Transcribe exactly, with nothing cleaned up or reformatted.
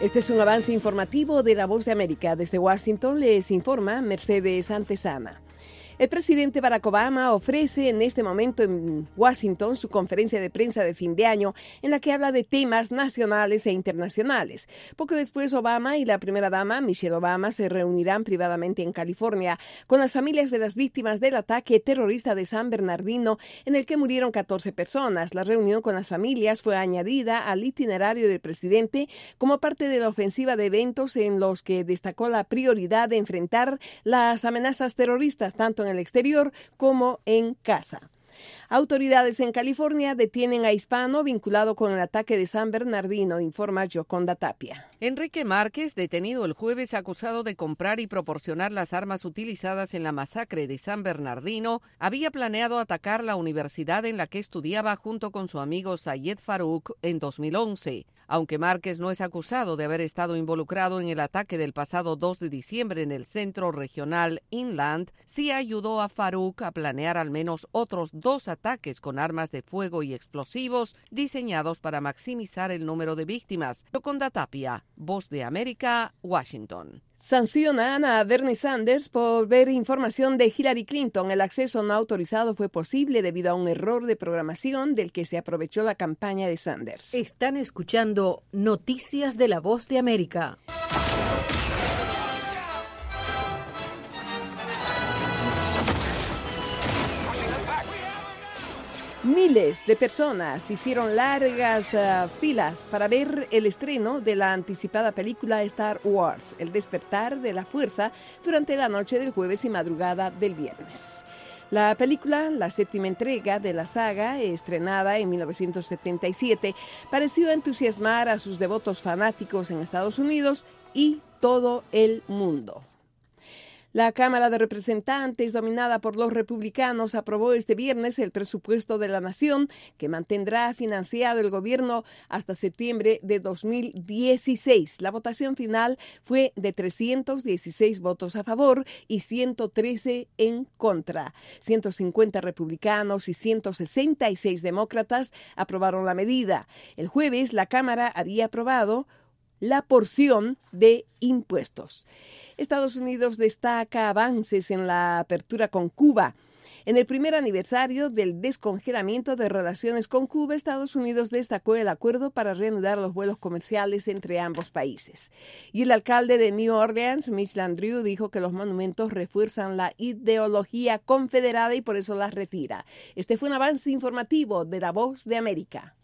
Este es un avance informativo de La Voz de América. Desde Washington les informa Mercedes Antesana. El presidente Barack Obama ofrece en este momento en Washington su conferencia de prensa de fin de año en la que habla de temas nacionales e internacionales. Poco después, Obama y la primera dama, Michelle Obama, se reunirán privadamente en California con las familias de las víctimas del ataque terrorista de San Bernardino en el que murieron catorce personas. La reunión con las familias fue añadida al itinerario del presidente como parte de la ofensiva de eventos en los que destacó la prioridad de enfrentar las amenazas terroristas tanto en el exterior como en casa. Autoridades en California detienen a hispano vinculado con el ataque de San Bernardino, informa Yoconda Tapia. Enrique Márquez, detenido el jueves acusado de comprar y proporcionar las armas utilizadas en la masacre de San Bernardino, había planeado atacar la universidad en la que estudiaba junto con su amigo Sayed Farouk en dos mil once. Aunque Márquez no es acusado de haber estado involucrado en el ataque del pasado dos de diciembre en el centro regional Inland, sí ayudó a Farouk a planear al menos otros dos ataques con armas de fuego y explosivos diseñados para maximizar el número de víctimas. Yoconda Tapia, Voz de América, Washington. Sancionan a Bernie Sanders por ver información de Hillary Clinton. El acceso no autorizado fue posible debido a un error de programación del que se aprovechó la campaña de Sanders. Están escuchando Noticias de la Voz de América. Miles de personas hicieron largas uh, filas para ver el estreno de la anticipada película Star Wars, El despertar de la fuerza, durante la noche del jueves y madrugada del viernes. La película, la séptima entrega de la saga, estrenada en mil novecientos setenta y siete, pareció entusiasmar a sus devotos fanáticos en Estados Unidos y todo el mundo. La Cámara de Representantes, dominada por los republicanos, aprobó este viernes el presupuesto de la nación que mantendrá financiado el gobierno hasta septiembre de dos mil dieciséis. La votación final fue de trescientos dieciséis votos a favor y ciento trece en contra. ciento cincuenta republicanos y ciento sesenta y seis demócratas aprobaron la medida. El jueves, la Cámara había aprobado la porción de impuestos. Estados Unidos destaca avances en la apertura con Cuba. En el primer aniversario del descongelamiento de relaciones con Cuba, Estados Unidos destacó el acuerdo para reanudar los vuelos comerciales entre ambos países. Y el alcalde de New Orleans, Mitch Landrieu, dijo que los monumentos refuerzan la ideología confederada y por eso las retira. Este fue un avance informativo de La Voz de América.